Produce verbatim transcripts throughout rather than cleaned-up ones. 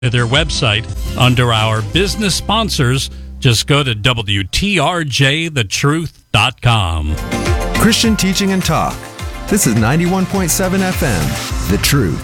their website under our business sponsors. Just go to W T R J the truth dot com. Christian teaching and talk. This is ninety-one point seven F M, The Truth.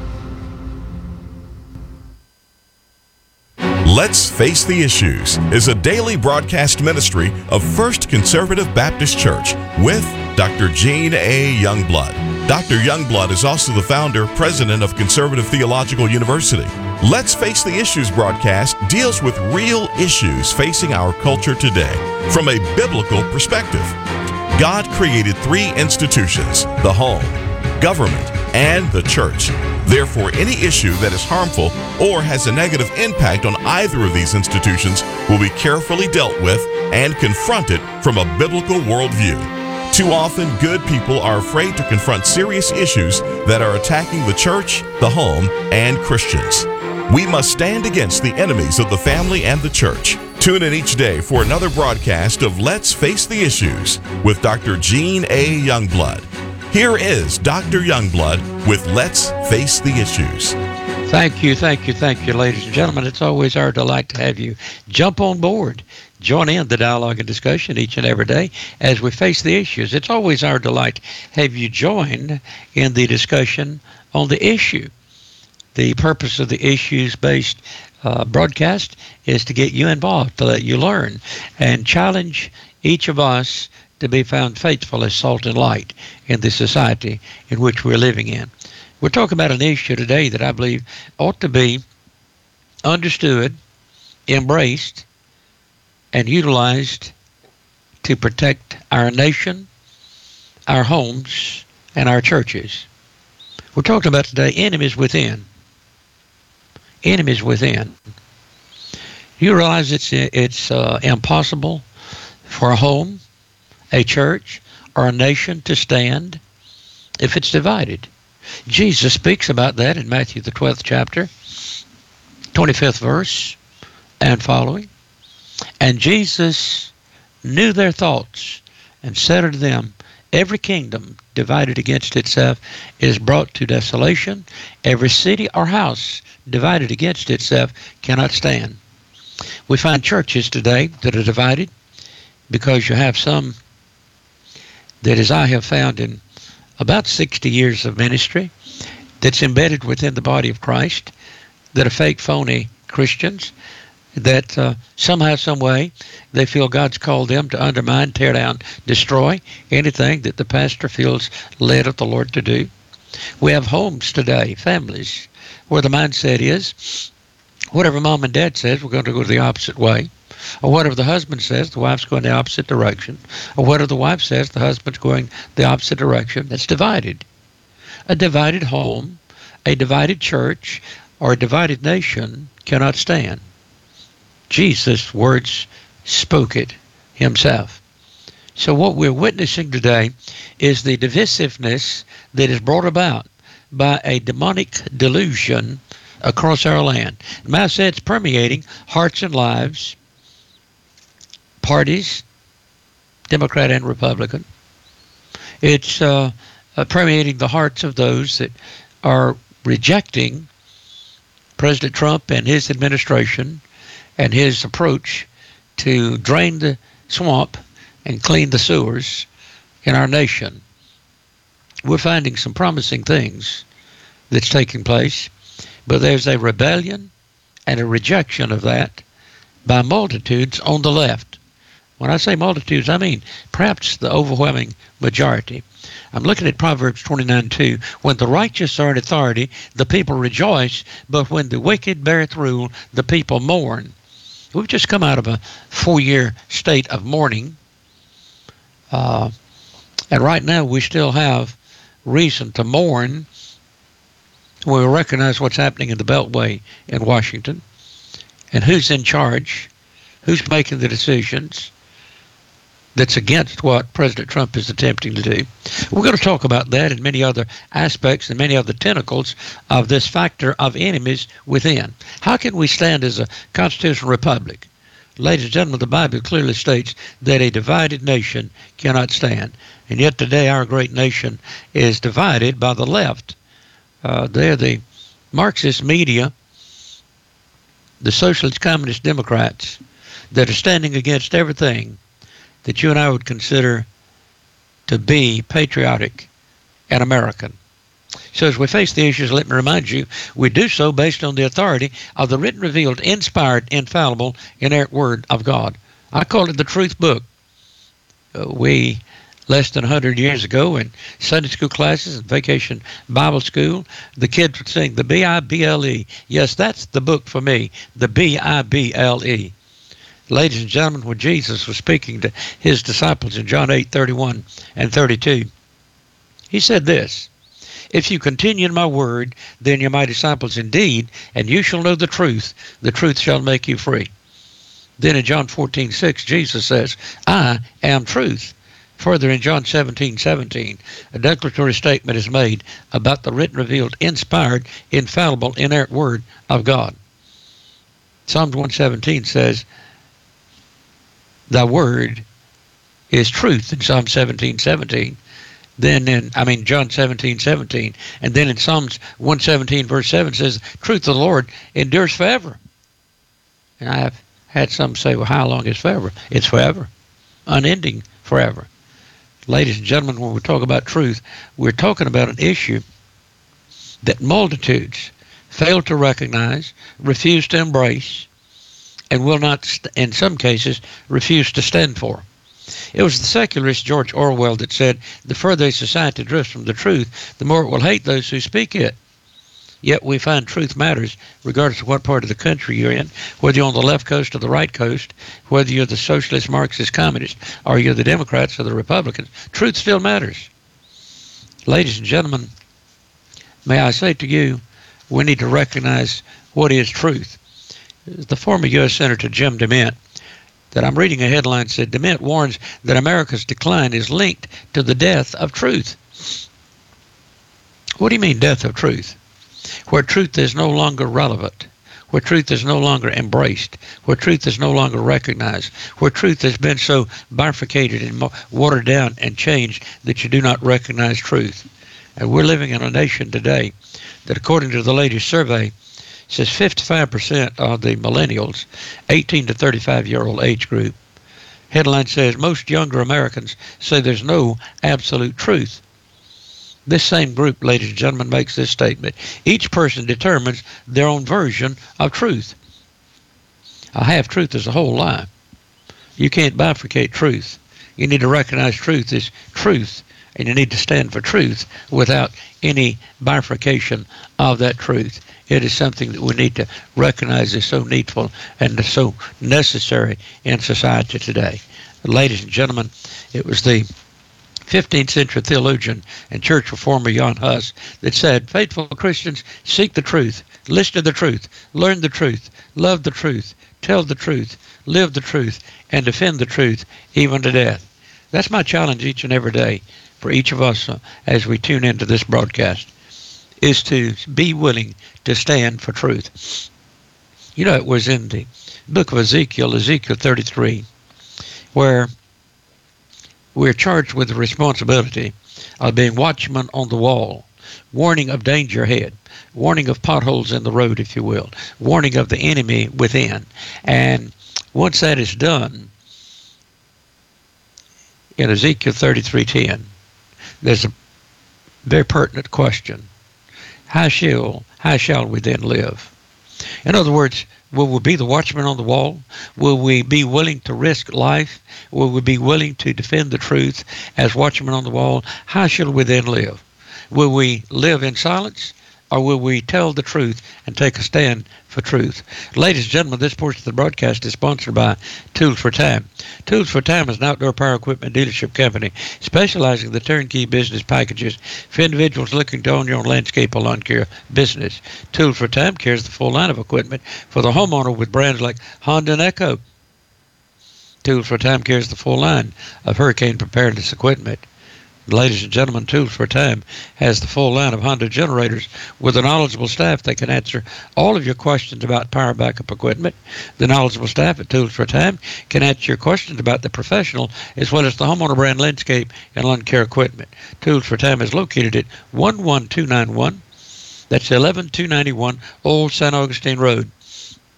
Let's Face the Issues is a daily broadcast ministry of First Conservative Baptist Church with Doctor Gene A. Youngblood. Doctor Youngblood is also the founder, president of Conservative Theological University. Let's Face the Issues broadcast deals with real issues facing our culture today from a biblical perspective. God created three institutions: the home, government, and the church. Therefore, any issue that is harmful or has a negative impact on either of these institutions will be carefully dealt with and confronted from a biblical worldview. Too often, good people are afraid to confront serious issues that are attacking the church, the home, and Christians. We must stand against the enemies of the family and the church. Tune in each day for another broadcast of Let's Face the Issues with Doctor Gene A. Youngblood. Here is Doctor Youngblood with Let's Face the Issues. Thank you, thank you, thank you, ladies and gentlemen. It's always our delight to have you jump on board, join in the dialogue and discussion each and every day as we face the issues. It's always our delight to have you join in the discussion on the issue. The purpose of the issues-based uh, broadcast is to get you involved, to let you learn, and challenge each of us to be found faithful as salt and light in the society in which we're living in. We're talking about an issue today that I believe ought to be understood, embraced, and utilized to protect our nation, our homes, and our churches. We're talking about today enemies within. Enemies within. You realize it's it's uh, impossible for a home, a church, or a nation to stand if it's divided. Jesus speaks about that in Matthew the twelfth chapter, twenty-fifth verse and following. And Jesus knew their thoughts and said unto them, every kingdom divided against itself is brought to desolation. Every city or house divided against itself cannot stand. We find churches today that are divided because you have some that, as I have found in about sixty years of ministry, that's embedded within the body of Christ, that are fake, phony Christians, that uh, somehow, some way, they feel God's called them to undermine, tear down, destroy anything that the pastor feels led of the Lord to do. We have homes today, families, where the mindset is, whatever mom and dad says, we're going to go the opposite way. Or whatever the husband says, the wife's going the opposite direction. Or whatever the wife says, the husband's going the opposite direction. That's divided. A divided home, a divided church, or a divided nation cannot stand. Jesus' words spoke it himself. So what we're witnessing today is the divisiveness that is brought about by a demonic delusion across our land. May I say it's permeating hearts and lives, parties, Democrat and Republican. It's uh, uh, permeating the hearts of those that are rejecting President Trump and his administration and his approach to drain the swamp and clean the sewers in our nation. We're finding some promising things that's taking place, but there's a rebellion and a rejection of that by multitudes on the left. When I say multitudes, I mean perhaps the overwhelming majority. I'm looking at Proverbs twenty-nine two. When the righteous are in authority, the people rejoice, but when the wicked beareth rule, the people mourn. We've just come out of a four-year state of mourning, uh, and right now we still have reason to mourn. We recognize what's happening in the Beltway in Washington, and who's in charge, who's making the decisions that's against what President Trump is attempting to do. We're going to talk about that and many other aspects and many other tentacles of this factor of enemies within. How can we stand as a constitutional republic? Ladies and gentlemen, the Bible clearly states that a divided nation cannot stand. And yet today our great nation is divided by the left. Uh, they're the Marxist media the socialist, communist Democrats that are standing against everything that you and I would consider to be patriotic and American. So as we face the issues, let me remind you, we do so based on the authority of the written, revealed, inspired, infallible, inerrant Word of God. I call it the Truth Book. Uh, we, less than one hundred years ago, in Sunday school classes and vacation Bible school, the kids would sing the B I B L E. Yes, that's the book for me, the B I B L E. Ladies and gentlemen, when Jesus was speaking to his disciples in John eight, thirty-one and thirty-two, he said this, "If you continue in my word, then you're my disciples indeed, and you shall know the truth. The truth shall make you free." Then in John fourteen, six, Jesus says, "I am truth." Further in John seventeen, seventeen, a declaratory statement is made about the written, revealed, inspired, infallible, inerrant Word of God. Psalms one seventeen says, "Thy word is truth," in Psalm seventeen, seventeen. Then in, I mean, John seventeen, seventeen. And then in Psalms one seventeen, verse seven says, "Truth of the Lord endures forever." And I have had some say, well, how long is forever? It's forever. Unending forever. Ladies and gentlemen, when we talk about truth, we're talking about an issue that multitudes fail to recognize, refuse to embrace, and will not, in some cases, refuse to stand for. It was the secularist George Orwell that said, "The further a society drifts from the truth, the more it will hate those who speak it." Yet we find truth matters regardless of what part of the country you're in, whether you're on the left coast or the right coast, whether you're the socialist, Marxist, communist, or you're the Democrats or the Republicans. Truth still matters. Ladies and gentlemen, may I say to you, we need to recognize what is truth. The former U S Senator Jim DeMint, that I'm reading a headline, said, "DeMint warns that America's decline is linked to the death of truth." What do you mean, death of truth? Where truth is no longer relevant, where truth is no longer embraced, where truth is no longer recognized, where truth has been so bifurcated and watered down and changed that you do not recognize truth. And we're living in a nation today that, according to the latest survey, says fifty-five percent of the millennials, eighteen to thirty-five year old age group, headline says, most younger Americans say there's no absolute truth. This same group, ladies and gentlemen, makes this statement: each person determines their own version of truth. A half-truth is a whole lie. You can't bifurcate truth. You need to recognize truth is truth, and you need to stand for truth without any bifurcation of that truth. It is something that we need to recognize is so needful and so necessary in society today. Ladies and gentlemen, it was the fifteenth century theologian and church reformer Jan Hus that said, "Faithful Christians seek the truth, listen to the truth, learn the truth, love the truth, tell the truth, live the truth, and defend the truth, even to death." That's my challenge each and every day for each of us uh, as we tune into this broadcast, is to be willing to stand for truth. You know, it was in the book of Ezekiel, Ezekiel thirty-three, where we're charged with the responsibility of being watchmen on the wall, warning of danger ahead, warning of potholes in the road, if you will, warning of the enemy within. And once that is done, in Ezekiel thirty-three ten, there's a very pertinent question. How shall, how shall we then live? In other words, will we be the watchman on the wall? Will we be willing to risk life? Will we be willing to defend the truth as watchmen on the wall? How shall we then live? Will we live in silence, or will we tell the truth and take a stand for truth? Ladies and gentlemen, this portion of the broadcast is sponsored by Tools for Time. Tools for Time is an outdoor power equipment dealership company specializing in the turnkey business packages for individuals looking to own your own landscape or lawn care business. Tools for Time carries the full line of equipment for the homeowner with brands like Honda and Echo. Tools for Time carries the full line of hurricane preparedness equipment. Ladies and gentlemen, Tools for Time has the full line of Honda generators with a knowledgeable staff that can answer all of your questions about power backup equipment. The knowledgeable staff at Tools for Time can answer your questions about the professional as well as the homeowner brand landscape and lawn care equipment. Tools for Time is located at one one two nine one. That's eleven two ninety-one Old San Augustine Road.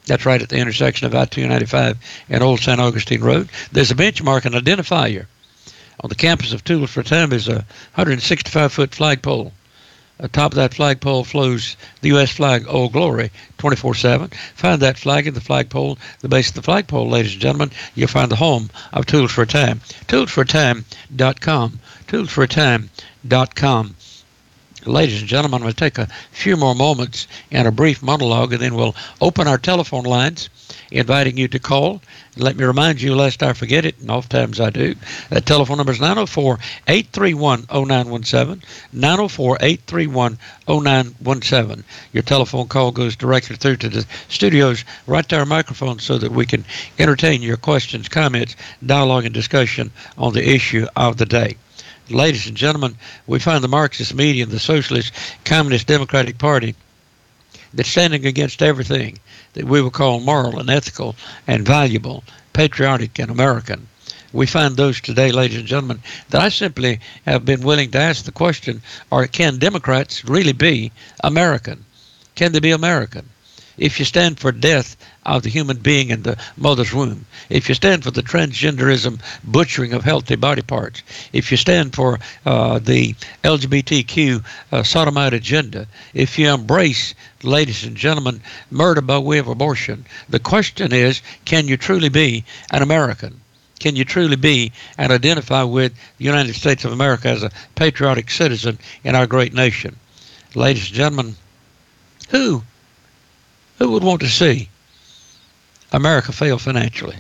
That's right at the intersection of I two ninety-five and Old Saint Augustine Road. There's a benchmark and identifier. On the campus of Tools for Time is a one hundred sixty-five foot flagpole. Atop of that flagpole flows the U S flag, Old Glory, twenty-four seven. Find that flag at the flagpole, the base of the flagpole, ladies and gentlemen. You'll find the home of Tools for Time. tools for time dot com. tools for time dot com. Ladies and gentlemen, I'm going to take a few more moments and a brief monologue, and then we'll open our telephone lines, inviting you to call. Let me remind you, lest I forget it, and oftentimes I do, that telephone number is nine oh four, eight three one, oh nine one seven, nine oh four, eight three one, oh nine one seven. Your telephone call goes directly through to the studios, right to our microphone, so that we can entertain your questions, comments, dialogue, and discussion on the issue of the day. Ladies and gentlemen, we find the Marxist media and the Socialist Communist Democratic Party that's standing against everything that we would call moral and ethical and valuable, patriotic and American. We find those today, ladies and gentlemen, that I simply have been willing to ask the question, or can Democrats really be American? Can they be American? If you stand for death of the human being in the mother's womb, if you stand for the transgenderism, butchering of healthy body parts, if you stand for uh, the L G B T Q uh, sodomite agenda, if you embrace, ladies and gentlemen, murder by way of abortion, the question is, can you truly be an American? Can you truly be and identify with the United States of America as a patriotic citizen in our great nation? Ladies and gentlemen, who Who would want to see America fail financially?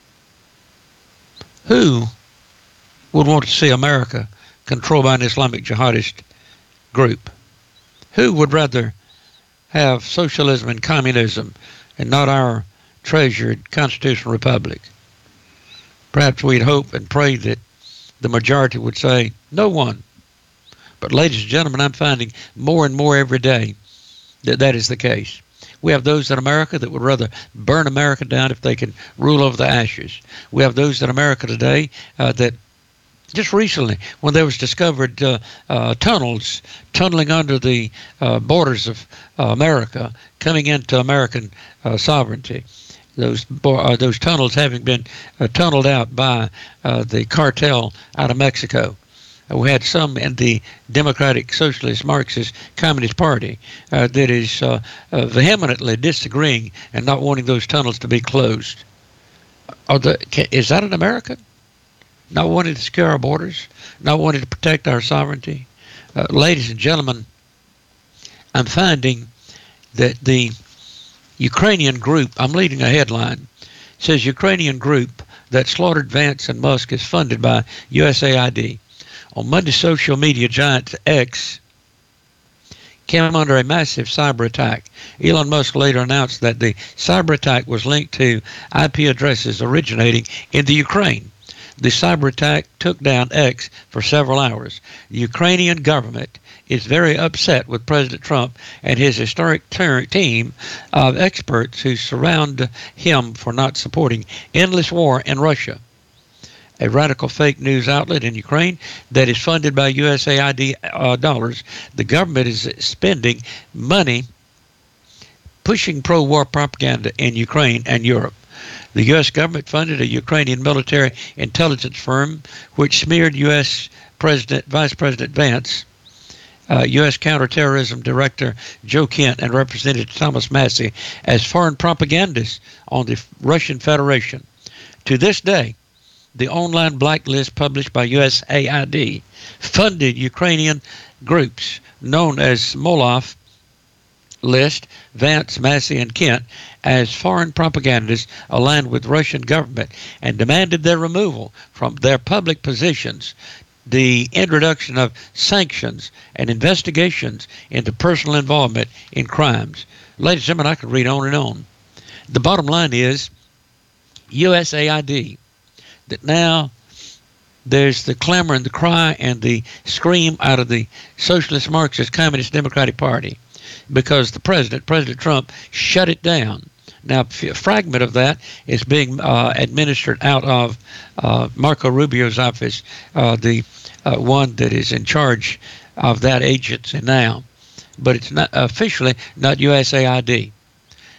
Who would want to see America controlled by an Islamic jihadist group? Who would rather have socialism and communism and not our treasured constitutional republic? Perhaps we'd hope and pray that the majority would say, no one. But ladies and gentlemen, I'm finding more and more every day that that is the case. We have those in America that would rather burn America down if they can rule over the ashes. We have those in America today uh, that just recently, when there was discovered uh, uh, tunnels tunneling under the uh, borders of uh, America, coming into American uh, sovereignty, those uh, those tunnels having been uh, tunneled out by uh, the cartel out of Mexico. We had some in the Democratic Socialist Marxist Communist Party uh, that is uh, uh, vehemently disagreeing and not wanting those tunnels to be closed. Are the, is that an American? Not wanting to secure our borders? Not wanting to protect our sovereignty? Uh, ladies and gentlemen, I'm finding that the Ukrainian group, I'm reading a headline, says Ukrainian group that slaughtered Vance and Musk is funded by U S A I D. On Monday, social media giant X came under a massive cyber attack. Elon Musk later announced that the cyber attack was linked to I P addresses originating in the Ukraine. The cyber attack took down X for several hours. The Ukrainian government is very upset with President Trump and his historic ter- team of experts who surround him for not supporting endless war in Russia. A radical fake news outlet in Ukraine that is funded by U S A I D uh, dollars. The government is spending money pushing pro-war propaganda in Ukraine and Europe. The U S government funded a Ukrainian military intelligence firm which smeared U S President, Vice President Vance, uh, U S Counterterrorism Director Joe Kent, and Representative Thomas Massie as foreign propagandists on the Russian Federation. To this day, the online blacklist published by U S A I D funded Ukrainian groups known as Molov list Vance, Massie, and Kent as foreign propagandists aligned with Russian government and demanded their removal from their public positions, the introduction of sanctions and investigations into personal involvement in crimes. Ladies and gentlemen, I could read on and on. The bottom line is U S A I D, that now there's the clamor and the cry and the scream out of the Socialist Marxist Communist Democratic Party because the president, President Trump, shut it down. Now, a fragment of that is being uh, administered out of uh, Marco Rubio's office, uh, the uh, one that is in charge of that agency now. But it's not officially not U S A I D.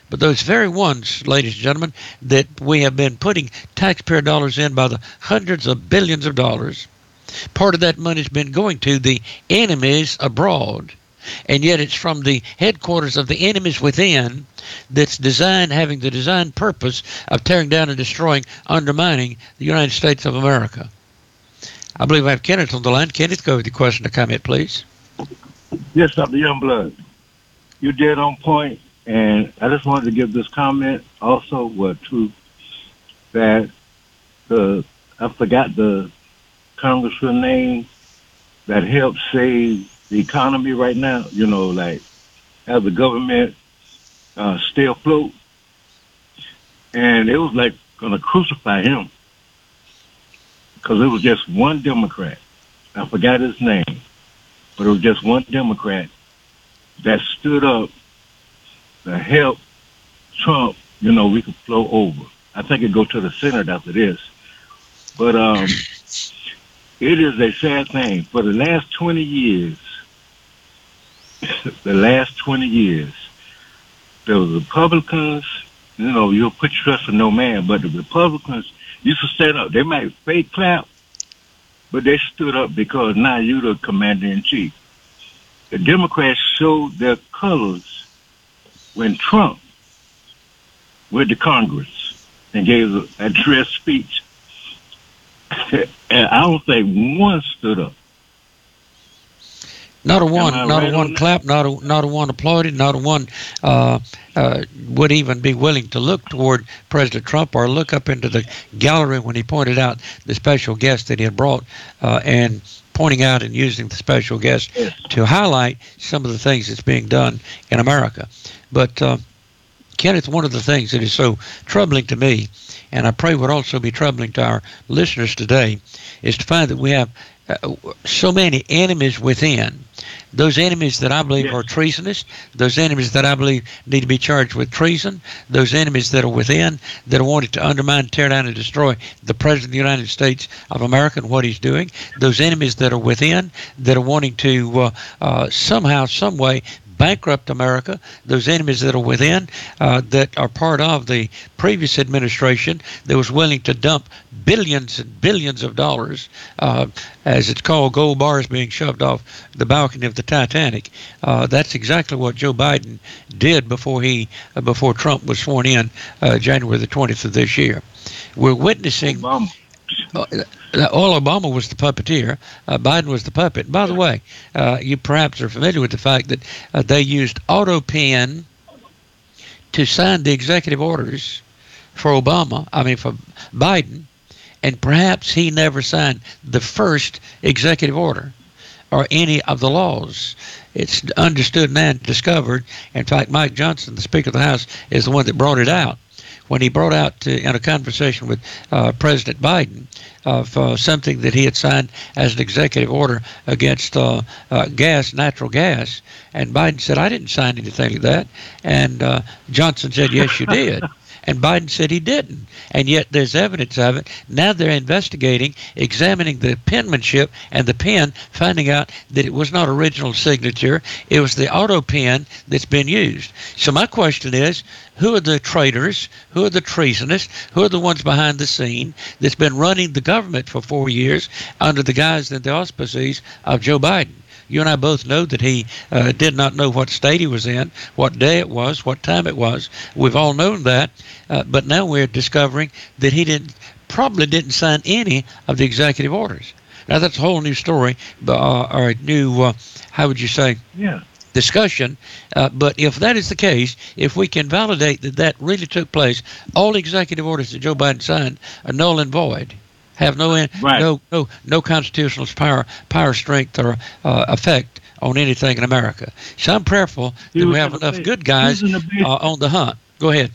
But those very ones, ladies and gentlemen, that we have been putting taxpayer dollars in by the hundreds of billions of dollars, part of that money has been going to the enemies abroad. And yet it's from the headquarters of the enemies within that's designed, having the design purpose of tearing down and destroying, undermining the United States of America. I believe I have Kenneth on the line. Kenneth, go with your question or comment, please. Yes, Doctor Youngblood. You did on point, and I just wanted to give this comment also, well, too, that the, I forgot the congressman's name that helped save the economy right now, you know, like, have the government uh, stay afloat. And it was like going to crucify him because it was just one Democrat. I forgot his name, but it was just one Democrat that stood up to help Trump, you know, we could flow over. I think it'd go to the Senate after this. But um, it is a sad thing. For the last twenty years, the last twenty years, the Republicans, you know, you'll put your trust in no man, but the Republicans used to stand up. They might fake clap, but they stood up because now you're the commander-in-chief. The Democrats showed their colors when Trump went to Congress and gave an address speech. And I don't think one stood up. Not a one, not right a one clap, not a not a one applauded, not a one uh, uh, would even be willing to look toward President Trump or look up into the gallery when he pointed out the special guest that he had brought uh, and pointing out and using the special guest yes. to highlight some of the things that's being done in America. But uh, Kenneth, one of the things that is so troubling to me, and I pray would also be troubling to our listeners today, is to find that we have uh, so many enemies within. Those enemies that I believe yes. are treasonous, those enemies that I believe need to be charged with treason, those enemies that are within, that are wanting to undermine, tear down, and destroy the President of the United States of America and what he's doing, those enemies that are within, that are wanting to uh, uh, somehow, some way, bankrupt America, those enemies that are within, uh, that are part of the previous administration that was willing to dump billions and billions of dollars, uh, as it's called, gold bars being shoved off the balcony of the Titanic. Uh, that's exactly what Joe Biden did before he, uh, before Trump was sworn in uh, January the twentieth of this year. We're witnessing... Obama. Uh, all Obama was the puppeteer. Uh, Biden was the puppet. By the way, uh, you perhaps are familiar with the fact that uh, they used AutoPen to sign the executive orders for Obama, I mean for Biden, and perhaps he never signed the first executive order or any of the laws. It's understood now and discovered. In fact, Mike Johnson, the Speaker of the House, is the one that brought it out. When he brought out uh, in a conversation with uh, President Biden of uh, something that he had signed as an executive order against uh, uh, gas, natural gas, and Biden said, I didn't sign anything like that. And uh, Johnson said, yes, you did. And Biden said he didn't. And yet there's evidence of it. Now they're investigating, examining the penmanship and the pen, finding out that it was not original signature. It was the auto pen that's been used. So my question is, who are the traitors? Who are the treasonous? Who are the ones behind the scene that's been running the government for four years under the guise and the auspices of Joe Biden? You and I both know that he uh, did not know what state he was in, what day it was, what time it was. We've all known that, uh, but now we're discovering that he didn't, probably didn't sign any of the executive orders. Now that's a whole new story, uh, or a new, uh, how would you say, yeah. discussion. Uh, but if that is the case, if we can validate that that really took place, all executive orders that Joe Biden signed are null and void. Have no right. no no no constitutional power, power, strength, or uh, effect on anything in America. So I'm prayerful that we have enough good guys uh, on the hunt. Go ahead.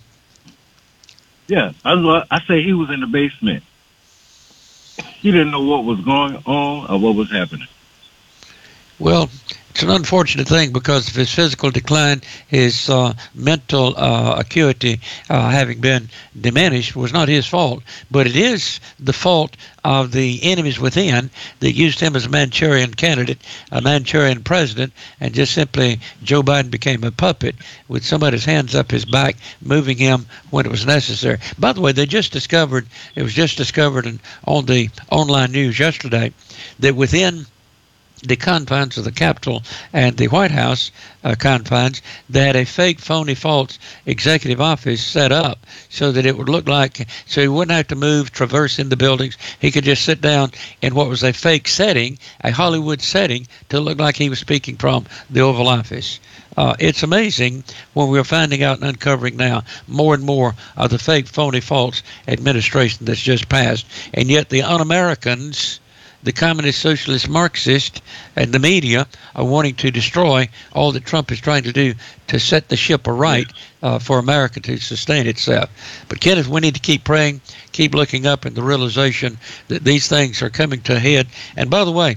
Yeah, I, I say he was in the basement. He didn't know what was going on or what was happening. Well, It's an unfortunate thing because of his physical decline, his uh, mental uh, acuity uh, having been diminished was not his fault, but it is the fault of the enemies within that used him as a Manchurian candidate, a Manchurian president, and just simply Joe Biden became a puppet with somebody's hands up his back, moving him when it was necessary. By the way, they just discovered, it was just discovered in, on the online news yesterday, that within the confines of the Capitol and the White House uh, confines, they had a fake, phony, false executive office set up so that it would look like, so he wouldn't have to move, traverse in the buildings. He could just sit down in what was a fake setting, a Hollywood setting, to look like he was speaking from the Oval Office. Uh, it's amazing when we're finding out and uncovering now more and more of the fake, phony, false administration that's just passed. And yet the un-Americans, the communist, socialist, Marxist, and the media are wanting to destroy all that Trump is trying to do to set the ship aright uh, for America to sustain itself. But Kenneth, we need to keep praying, keep looking up in the realization that these things are coming to a head. And by the way,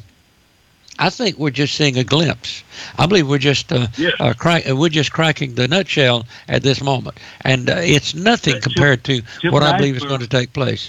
I think we're just seeing a glimpse. I believe we're just uh, yeah. uh, crack, we're just cracking the nutshell at this moment, and uh, it's nothing Tip, compared to tip what I iceberg. believe is going to take place.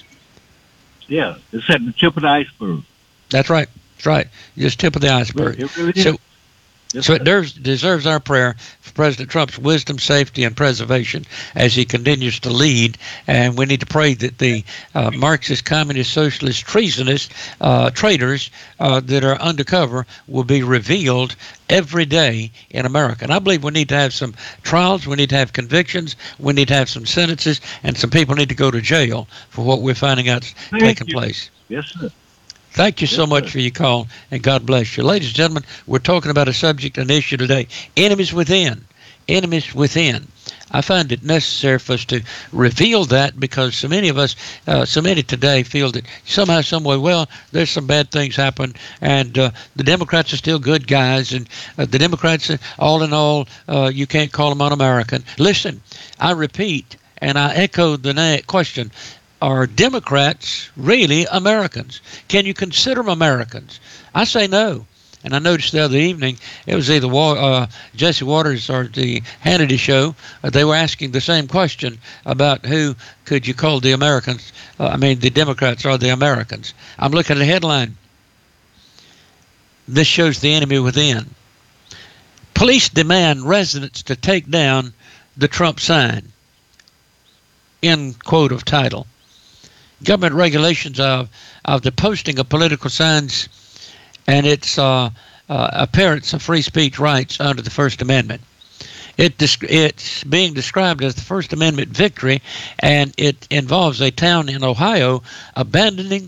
Yeah, it's at the tip of the iceberg. That's right. That's right. Just tip of the iceberg. It really is. So, Yes, so sir. it deserves, deserves our prayer for President Trump's wisdom, safety, and preservation as he continues to lead. And we need to pray that the uh, Marxist, communist, socialist, treasonous uh, traitors uh, that are undercover will be revealed every day in America. And I believe we need to have some trials, we need to have convictions, we need to have some sentences, and some people need to go to jail for what we're finding out Thank taking you. place. Yes, sir. Thank you so Yes, much sir. for your call, and God bless you. Ladies and gentlemen, we're talking about a subject, an issue today, enemies within. Enemies within. I find it necessary for us to reveal that because so many of us, uh, so many today feel that somehow, some way, well, there's some bad things happen, and uh, the Democrats are still good guys, and uh, the Democrats, uh, all in all, uh, you can't call them un-American. Listen, I repeat, and I echo the na- question, are Democrats really Americans? Can you consider them Americans? I say no. And I noticed the other evening, it was either uh, Jesse Waters or the Hannity show, uh, they were asking the same question about who could you call the Americans, uh, I mean the Democrats are the Americans. I'm looking at the headline. This shows the enemy within. Police demand residents to take down the Trump sign. End quote of title. Government regulations of, of the posting of political signs and its uh, uh, appearance of free speech rights under the First Amendment. It it's being described as the First Amendment victory, and it involves a town in Ohio abandoning,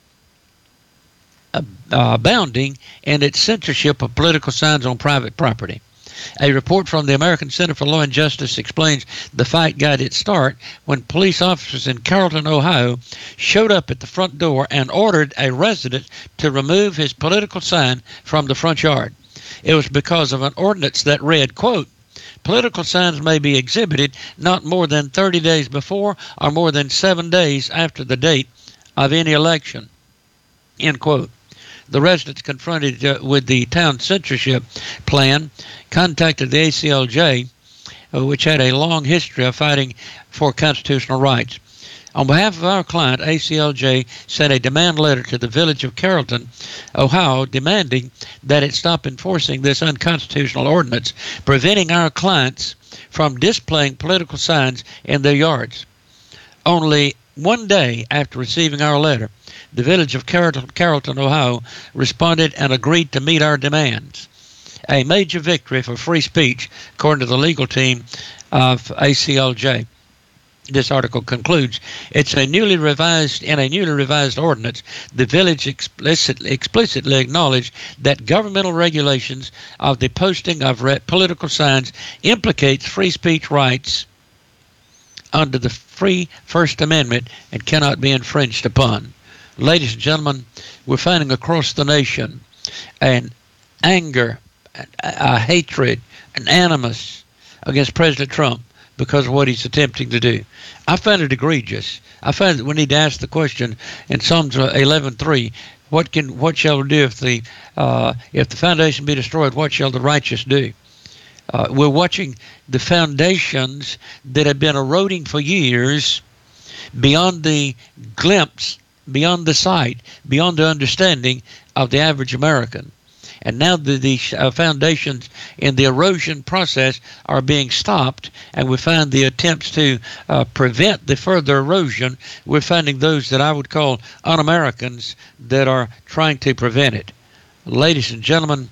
uh, abounding in its censorship of political signs on private property. A report from the American Center for Law and Justice explains the fight got its start when police officers in Carrollton, Ohio, showed up at the front door and ordered a resident to remove his political sign from the front yard. It was because of an ordinance that read, quote, political signs may be exhibited not more than thirty days before or more than seven days after the date of any election, end quote. The residents confronted uh, with the town censorship plan contacted the A C L J, uh, which had a long history of fighting for constitutional rights. On behalf of our client, A C L J sent a demand letter to the village of Carrollton, Ohio, demanding that it stop enforcing this unconstitutional ordinance, preventing our clients from displaying political signs in their yards. Only one day after receiving our letter, the village of Carrollton, Carrollton, Ohio, responded and agreed to meet our demands. A major victory for free speech, according to the legal team of A C L J. This article concludes, it's a newly revised, in a newly revised ordinance, the village explicitly, explicitly acknowledged that governmental regulations of the posting of re- political signs implicates free speech rights under the free First Amendment and cannot be infringed upon. Ladies and gentlemen, we're finding across the nation an anger, a, a hatred, an animus against President Trump because of what he's attempting to do. I find it egregious. I find that we need to ask the question in Psalms eleven three, what can what shall we do if the uh, if the foundation be destroyed? What shall the righteous do? Uh, we're watching the foundations that have been eroding for years beyond the glimpse, beyond the sight, beyond the understanding of the average American. And now the, the uh, foundations in the erosion process are being stopped, and we find the attempts to uh, prevent the further erosion. We're finding those that I would call un-Americans that are trying to prevent it. Ladies and gentlemen,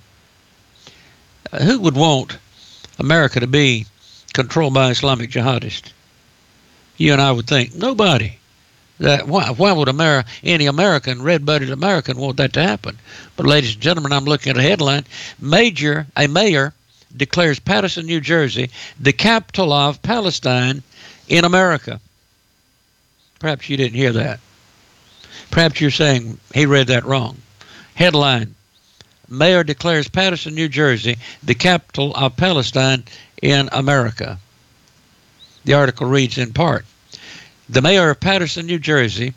uh, who would want America to be controlled by Islamic jihadists? You and I would think nobody. That why, why would America, any American, red-blooded American, want that to happen? But, ladies and gentlemen, I'm looking at a headline. Major, a mayor declares Patterson, New Jersey, the capital of Palestine in America. Perhaps you didn't hear that. Perhaps you're saying he read that wrong. Headline: Mayor declares Patterson, New Jersey, the capital of Palestine in America. The article reads in part, the mayor of Patterson, New Jersey,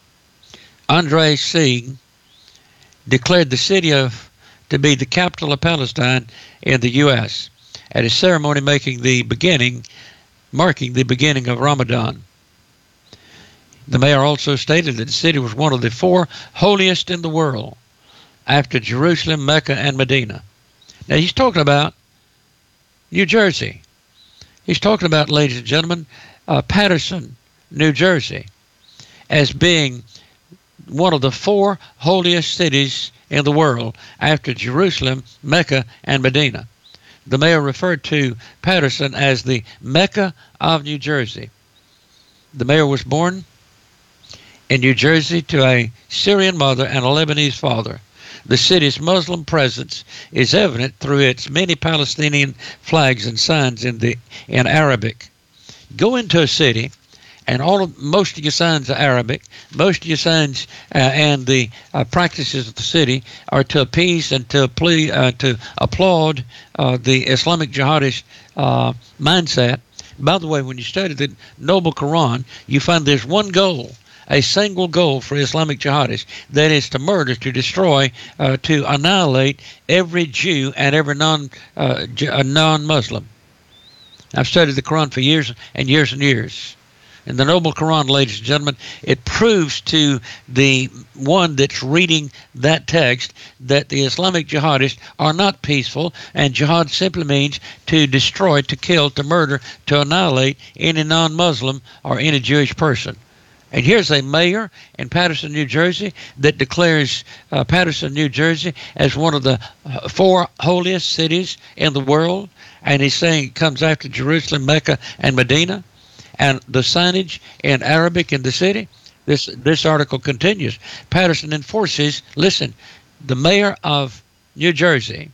Andre Sieg, declared the city of to be the capital of Palestine in the U S at a ceremony making the beginning, marking the beginning of Ramadan. The mayor also stated that the city was one of the four holiest in the world, after Jerusalem, Mecca, and Medina. Now, he's talking about New Jersey. He's talking about, ladies and gentlemen, uh, Patterson, New Jersey, as being one of the four holiest cities in the world after Jerusalem, Mecca, and Medina. The mayor referred to Patterson as the Mecca of New Jersey. The mayor was born in New Jersey to a Syrian mother and a Lebanese father. The city's Muslim presence is evident through its many Palestinian flags and signs in the in Arabic. Go into a city, and all of, most of your signs are Arabic. Most of your signs uh, and the uh, practices of the city are to appease and to plea, uh, to applaud uh, the Islamic jihadist uh, mindset. By the way, when you study the Noble Quran, you find there's one goal, a single goal for Islamic jihadists, that is to murder, to destroy, uh, to annihilate every Jew and every non uh, non-Muslim. I've studied the Quran for years and years and years. In the Noble Quran, ladies and gentlemen, it proves to the one that's reading that text that the Islamic jihadists are not peaceful, and jihad simply means to destroy, to kill, to murder, to annihilate any non-Muslim or any Jewish person. And here's a mayor in Patterson, New Jersey, that declares uh, Patterson, New Jersey, as one of the uh, four holiest cities in the world. And he's saying it comes after Jerusalem, Mecca, and Medina. And the signage in Arabic in the city. This this article continues. Patterson enforces, listen, the mayor of New Jersey,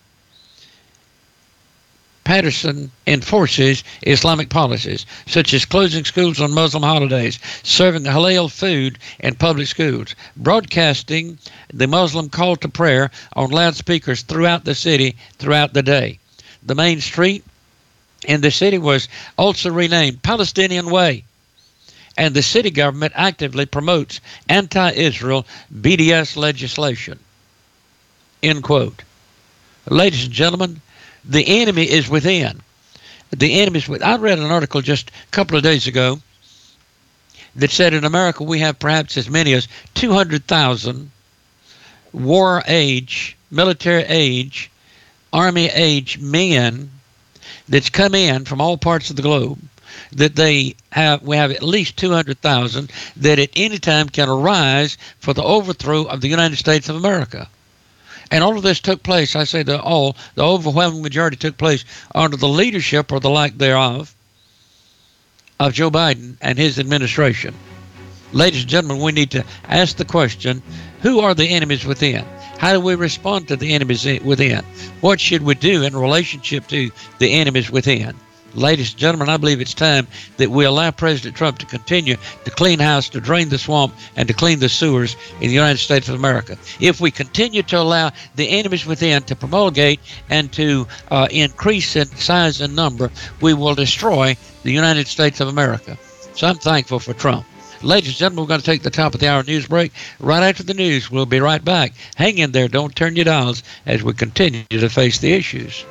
Patterson enforces Islamic policies, such as closing schools on Muslim holidays, serving halal food in public schools, broadcasting the Muslim call to prayer on loudspeakers throughout the city throughout the day. The main street in the city was also renamed Palestinian Way, and the city government actively promotes anti-Israel B D S legislation. End quote. Ladies and gentlemen, the enemy is within. The enemy is within. I read an article just a couple of days ago that said in America we have perhaps as many as two hundred thousand war age, military age, army age men that's come in from all parts of the globe, that they have, we have at least two hundred thousand that at any time can arise for the overthrow of the United States of America. And all of this took place, I say the all, the overwhelming majority took place under the leadership or the lack thereof of Joe Biden and his administration. Ladies and gentlemen, we need to ask the question, who are the enemies within? How do we respond to the enemies within? What should we do in relationship to the enemies within? Ladies and gentlemen, I believe it's time that we allow President Trump to continue to clean house, to drain the swamp, and to clean the sewers in the United States of America. If we continue to allow the enemies within to promulgate and to uh, increase in size and number, we will destroy the United States of America. So I'm thankful for Trump. Ladies and gentlemen, we're going to take the top of the hour news break. Right after the news, we'll be right back. Hang in there. Don't turn your dials as we continue to face the issues.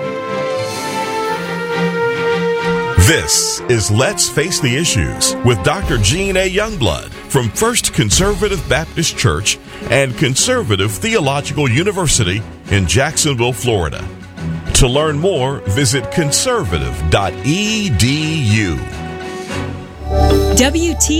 This is Let's Face the Issues with Doctor Gene A. Youngblood from First Conservative Baptist Church and Conservative Theological University in Jacksonville, Florida. To learn more, visit conservative dot e d u. W T